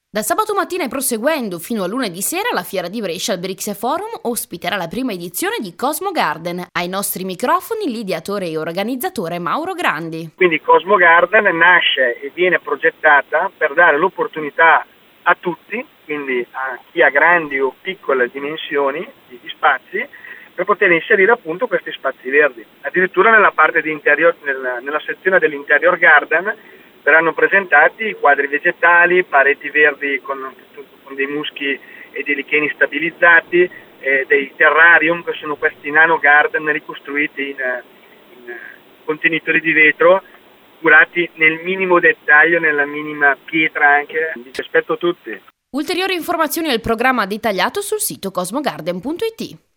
Da sabato mattina e proseguendo fino a lunedì sera, la fiera di Brescia al Brixia Forum ospiterà la prima edizione di Cosmo Garden. Ai nostri microfoni l'ideatore e organizzatore Mauro Grandi. Quindi Cosmo Garden nasce e viene progettata per dare l'opportunità a tutti, quindi a chi ha grandi o piccole dimensioni di spazi, per poter inserire appunto questi spazi verdi. Addirittura nella parte di interior, nella sezione dell'interior garden verranno presentati quadri vegetali, pareti verdi con dei muschi e dei licheni stabilizzati, dei terrarium, che sono questi nano garden ricostruiti in contenitori di vetro, curati nel minimo dettaglio, nella minima pietra anche. Vi aspetto tutti. Ulteriori informazioni al programma dettagliato sul sito cosmogarden.it.